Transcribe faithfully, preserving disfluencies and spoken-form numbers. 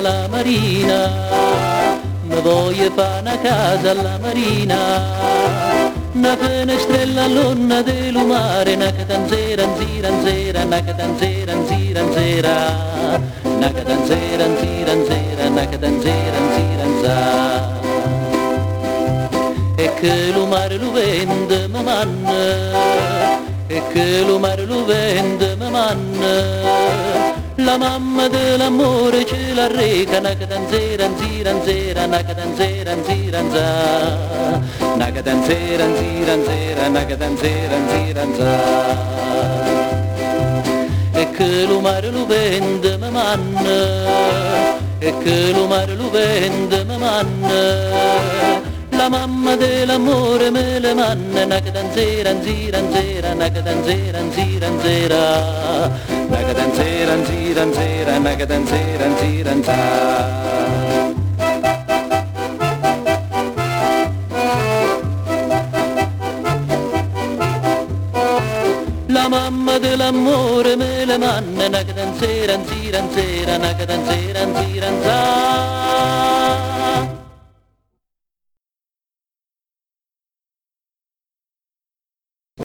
la marina, mi voglio fare una casa alla marina, una finestrella all'onna del mare, una catanzera, anzira, anzera, una catanzera, anzira, anzera, una catanzera, anzira, anzera, una catanzera, anzira, anzira. E che lo mare lo vende, ma manna, e che lo mare lo vende, ma manna. La mamma dell'amore ce la reca, una catanzera, anzira, anzera, una catanzera, anzira, anzira, una catanzera, anzira, anzira, una catanzera, anzira, anzira. E che lo mare lo vende, ma manna, e che lo mare lo vende, ma manna. La mamma dell'amore me le manna, una catanzera, anzira, anzera, una catanzera, anzira, anzera, una catanzera, anzira, anzera, una catanzera, anzira, anzira. La mamma dell'amore me le manna, una catanzera, anzira, anzera, una catanzera, anzira, anzira.